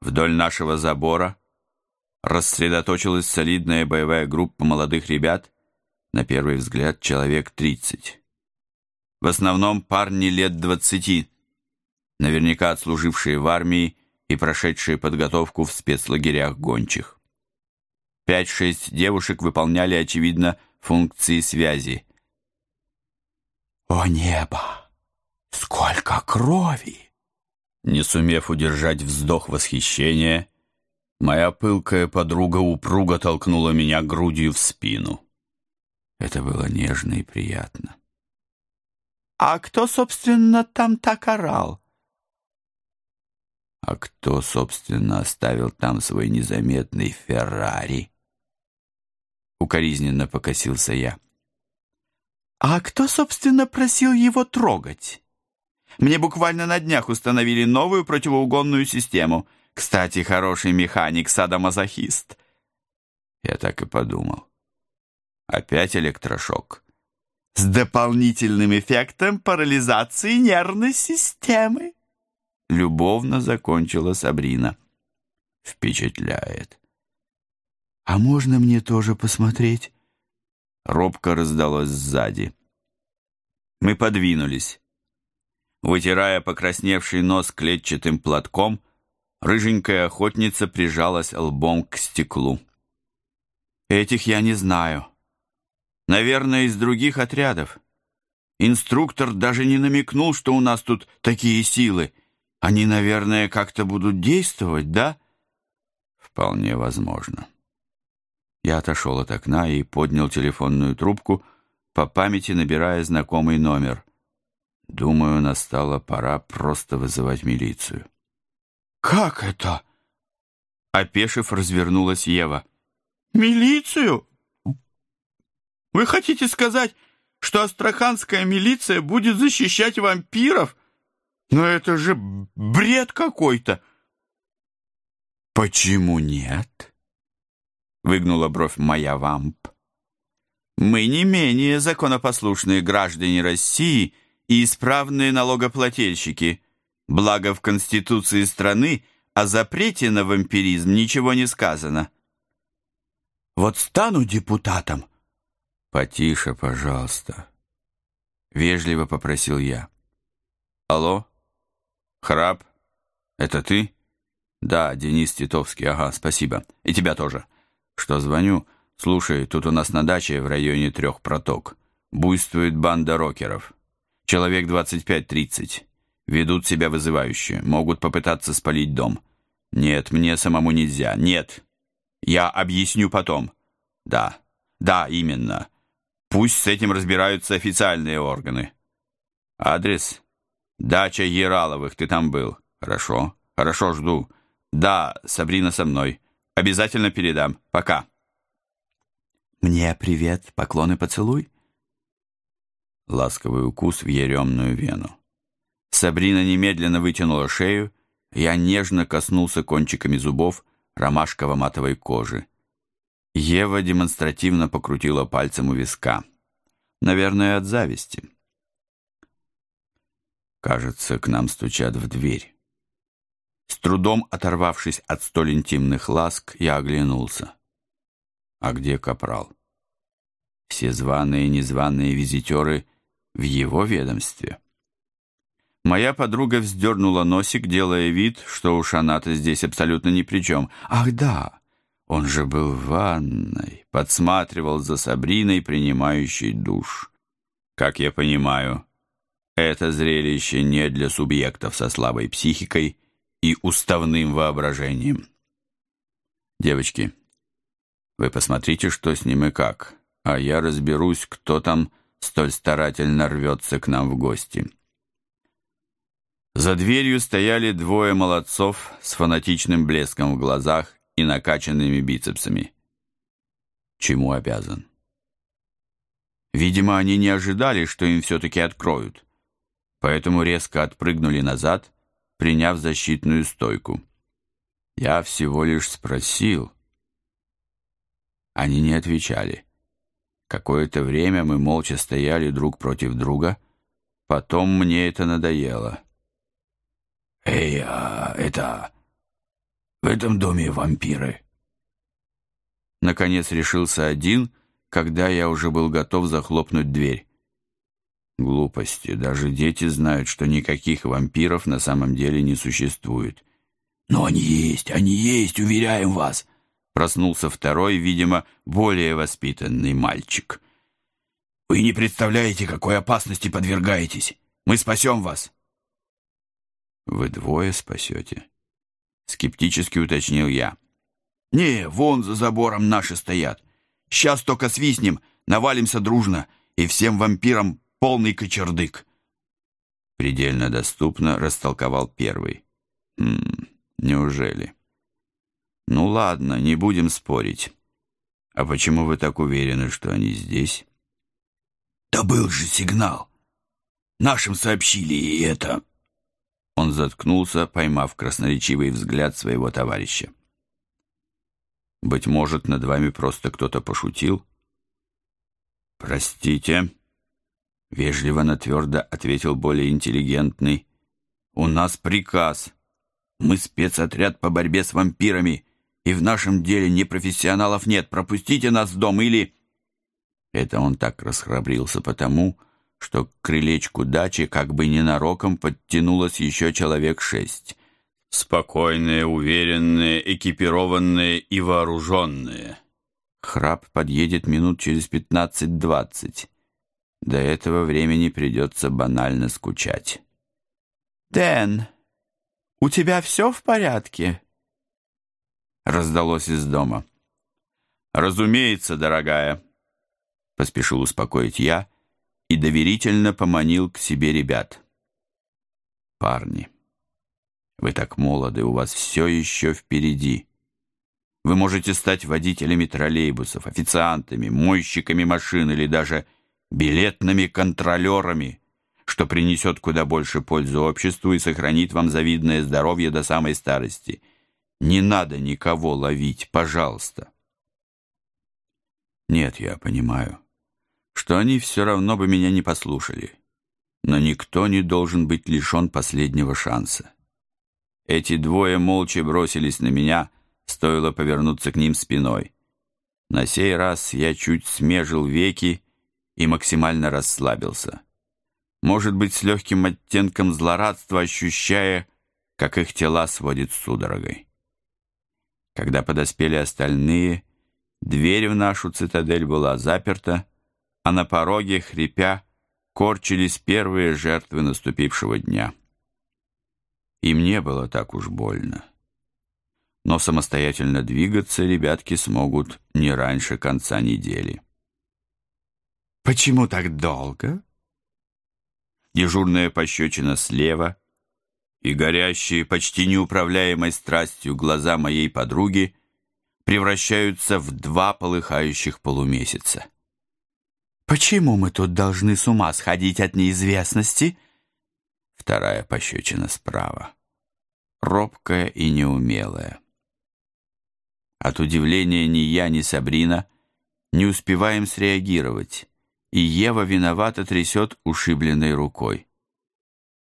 Вдоль нашего забора рассредоточилась солидная боевая группа молодых ребят, на первый взгляд человек 30. В основном парни лет 20, наверняка отслужившие в армии и прошедшие подготовку в спецлагерях гончих. 5-6 девушек выполняли, очевидно, функции связи. «О небо! Сколько крови!» Не сумев удержать вздох восхищения, моя пылкая подруга упруго толкнула меня грудью в спину. Это было нежно и приятно. «А кто, собственно, там так орал?» «А кто, собственно, оставил там свой незаметный Феррари?» Укоризненно покосился я. «А кто, собственно, просил его трогать? Мне буквально на днях установили новую противоугонную систему. Кстати, хороший механик, садомазохист». Я так и подумал. Опять электрошок. «С дополнительным эффектом парализации нервной системы», — любовно закончила Сабрина. «Впечатляет». «А можно мне тоже посмотреть?» Робко раздалось сзади. Мы подвинулись. Вытирая покрасневший нос клетчатым платком, рыженькая охотница прижалась лбом к стеклу. «Этих я не знаю. Наверное, из других отрядов. Инструктор даже не намекнул, что у нас тут такие силы. Они, наверное, как-то будут действовать, да?» «Вполне возможно». Я отошел от окна и поднял телефонную трубку, по памяти набирая знакомый номер. Думаю, настала пора просто вызывать милицию. «Как это?» Опешив, развернулась Ева. «Милицию? Вы хотите сказать, что астраханская милиция будет защищать вампиров? Но это же бред какой-то!» «Почему нет?» Выгнула бровь моя вамп. «Мы не менее законопослушные граждане России и исправные налогоплательщики. Благо в Конституции страны о запрете на вампиризм ничего не сказано». «Вот стану депутатом». «Потише, пожалуйста», — вежливо попросил я. «Алло? Храп? Это ты?» «Да, Денис Титовский, ага, спасибо. И тебя тоже. Что звоню? Слушай, тут у нас на даче в районе 3 проток буйствует банда рокеров. Человек 25-30. Ведут себя вызывающе, могут попытаться спалить дом. Нет, мне самому нельзя. Нет. Я объясню потом. Да, именно. Пусть с этим разбираются официальные органы. Адрес? Дача Ераловых, ты там был. Хорошо, жду. Да, Сабрина со мной. Обязательно передам. Пока». «Мне привет, поклон и поцелуй». Ласковый укус в еремную вену. Сабрина немедленно вытянула шею, я нежно коснулся кончиками зубов ромашково-матовой кожи. Ева демонстративно покрутила пальцем у виска. Наверное, от зависти. Кажется, к нам стучат в дверь. С трудом оторвавшись от столь интимных ласк, я оглянулся. А где капрал? Все званые и незваные визитеры в его ведомстве. Моя подруга вздернула носик, делая вид, что уж она-то здесь абсолютно ни при чем. Ах да, он же был в ванной, подсматривал за Сабриной, принимающей душ. Как я понимаю, это зрелище не для субъектов со слабой психикой и уставным воображением. Девочки, вы посмотрите, что с ним и как, а я разберусь, кто там столь старательно рвется к нам в гости. За дверью стояли 2 молодцов с фанатичным блеском в глазах и накачанными бицепсами. Чему обязан? Видимо, они не ожидали, что им все-таки откроют, поэтому резко отпрыгнули назад, приняв защитную стойку. Я всего лишь спросил. Они не отвечали. Какое-то время мы молча стояли друг против друга, потом мне это надоело. «Эй, это... В этом доме вампиры. Наконец решился один, когда я уже был готов захлопнуть дверь. Глупости. Даже дети знают, что никаких вампиров на самом деле не существует. Но они есть, уверяем вас. Проснулся второй, видимо, более воспитанный мальчик. Вы не представляете, какой опасности подвергаетесь. Мы спасем вас. Вы двое спасете? Скептически уточнил я. Не, вон за забором наши стоят. Сейчас только свистнем, навалимся дружно, и всем вампирам полный кочердык. Предельно доступно растолковал первый. Неужели? Ну ладно, не будем спорить. А почему вы так уверены, что они здесь? Да был же сигнал. Нашим сообщили, и это... Он заткнулся, поймав красноречивый взгляд своего товарища. Быть может, над вами просто кто-то пошутил? Простите, вежливо, но твердо ответил более интеллигентный. У нас приказ. Мы спецотряд по борьбе с вампирами, и в нашем деле непрофессионалов нет. Пропустите нас в дом или... Это он так расхрабрился потому, что к крылечку дачи как бы ненароком подтянулось еще человек 6. Спокойные, уверенные, экипированные и вооруженные. Храп подъедет минут через 15-20. До этого времени придется банально скучать. «Дэн, у тебя все в порядке?» Раздалось из дома. «Разумеется, дорогая», — поспешил успокоить я и доверительно поманил к себе ребят. «Парни, вы так молоды, у вас все еще впереди. Вы можете стать водителями троллейбусов, официантами, мойщиками машин или даже билетными контролерами, что принесет куда больше пользы обществу и сохранит вам завидное здоровье до самой старости. Не надо никого ловить, пожалуйста». Нет, я понимаю, что они все равно бы меня не послушали, но никто не должен быть лишен последнего шанса. Эти двое молча бросились на меня, стоило повернуться к ним спиной. На сей раз я чуть смежил веки и максимально расслабился. Может быть, с легким оттенком злорадства, ощущая, как их тела сводит судорогой. Когда подоспели остальные, дверь в нашу цитадель была заперта, а на пороге, хрипя, корчились первые жертвы наступившего дня. Им не было так уж больно. Но самостоятельно двигаться ребятки смогут не раньше конца недели. «Почему так долго?» Дежурная пощечина слева и горящие почти неуправляемой страстью глаза моей подруги превращаются в 2 полыхающих полумесяца. «Почему мы тут должны с ума сходить от неизвестности?» Вторая пощечина справа, робкая и неумелая. От удивления ни я, ни Сабрина не успеваем среагировать, и Ева виновато трясет ушибленной рукой.